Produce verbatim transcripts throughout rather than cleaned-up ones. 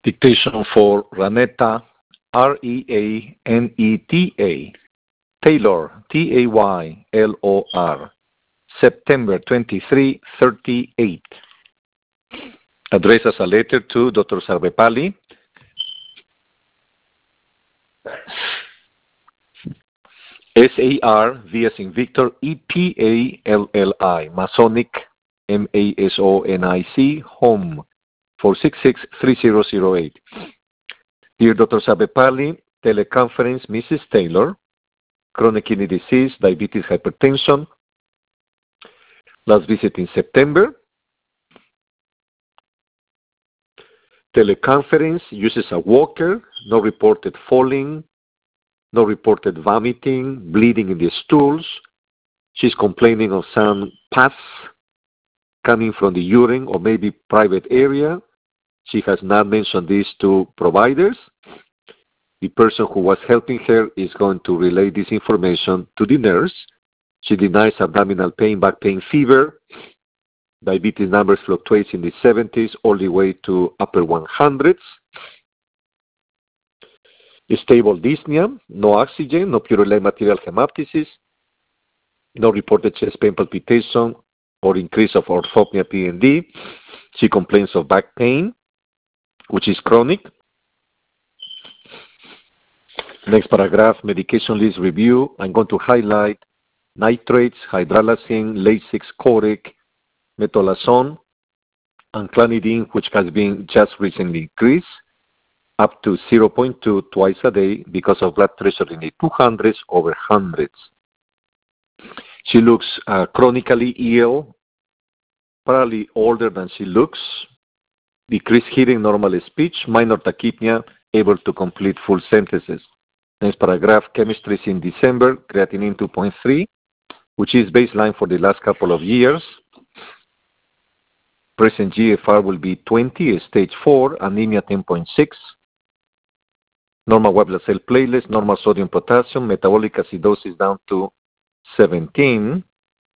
Dictation for Raneta, R E A N E T A, Taylor, T A Y L O R, September twenty-third, thirty-eight. Address as a letter to Doctor Sarvepalli. S A R, V as in Victor, E P A L L I, Masonic, M A S O N I C, home, four six six, three zero zero eight. Dear Doctor Sarvepalli, teleconference, Missus Taylor, chronic kidney disease, diabetes, hypertension. Last visit in September. Teleconference, uses a walker, no reported falling, no reported vomiting, bleeding in the stools. She's complaining of some pus coming from the urine or maybe private area. She has not mentioned this to providers. The person who was helping her is going to relay this information to the nurse. She denies abdominal pain, back pain, fever. Diabetes numbers fluctuates in the seventies all the way to upper one hundreds. Stable dyspnea, no oxygen, no purulent material hemoptysis, no reported chest pain, palpitation, or increase of orthopnea P N D. She complains of back pain, which is chronic. Next paragraph, medication list review. I'm going to highlight nitrates, hydralazine, Lasix, Coric, metolazone, and clonidine, which has been just recently increased up to zero point two twice a day because of blood pressure in the two hundreds over hundreds. She looks uh, chronically ill, probably older than she looks, decreased hearing, normal speech, minor tachypnea, able to complete full sentences. Next paragraph, chemistry is in December, creatinine two point three, which is baseline for the last couple of years. Present G F R will be twenty, stage four, anemia ten point six. Normal white blood cell platelets, normal sodium potassium, metabolic acidosis down to seventeen.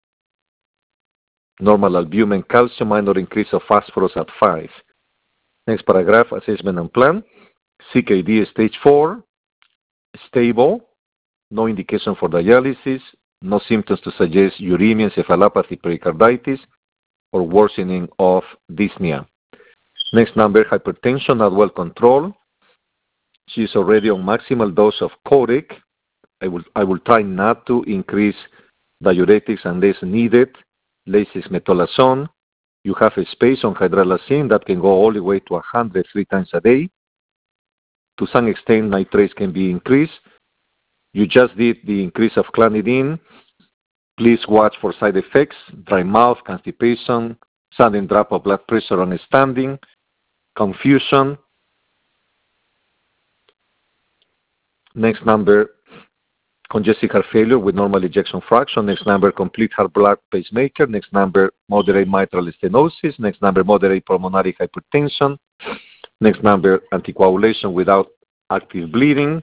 Normal albumin, calcium, minor increase of phosphorus at five. Next paragraph, assessment and plan. C K D stage four, stable, no indication for dialysis, no symptoms to suggest uremia, encephalopathy, pericarditis, or worsening of dyspnea. Next number, hypertension not well controlled. She is already on maximal dose of Coric. I will, I will try not to increase diuretics unless needed. Lasix, metolazone. You have a space on hydralazine that can go all the way to one hundred three times a day. To some extent, nitrates can be increased. You just did the increase of clonidine. Please watch for side effects, dry mouth, constipation, sudden drop of blood pressure on standing, confusion. Next number, congestive heart failure with normal ejection fraction. Next number, complete heart block pacemaker. Next number, moderate mitral stenosis. Next number, moderate pulmonary hypertension. Next number, anticoagulation without active bleeding.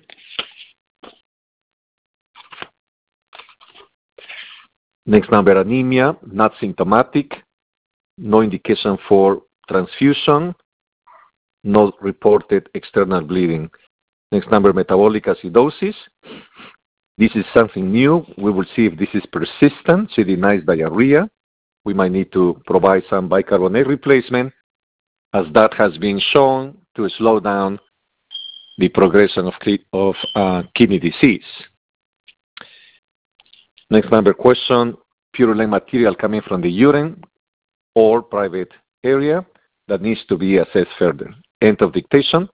Next number, anemia, not symptomatic. No indication for transfusion. No reported external bleeding. Next number, metabolic acidosis. This is something new. We will see if this is persistent. She denies diarrhea. We might need to provide some bicarbonate replacement, as that has been shown to slow down the progression of, of uh, kidney disease. Next number question, purulent material coming from the urine or private area that needs to be assessed further. End of dictation.